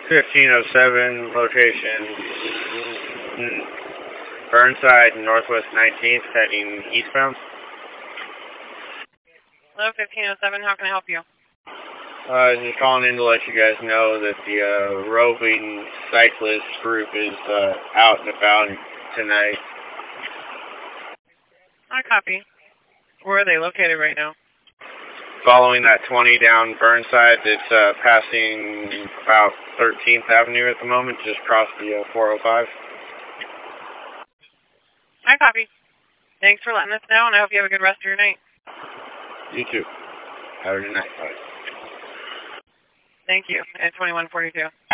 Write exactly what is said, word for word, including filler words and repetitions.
fifteen oh seven, location Burnside, Northwest nineteenth, heading eastbound. Hello, fifteen oh seven, how can I help you? Uh, just calling in to let you guys know that the uh, roving cyclist group is uh, out and about tonight. I copy. Where are they located right now? Following that twenty down Burnside, it's uh, passing about thirteenth Avenue at the moment, just across the uh, four oh five. I copy. Thanks for letting us know, and I hope you have a good rest of your night. You too. Have a good night. Bye. Thank you. At twenty-one forty-two.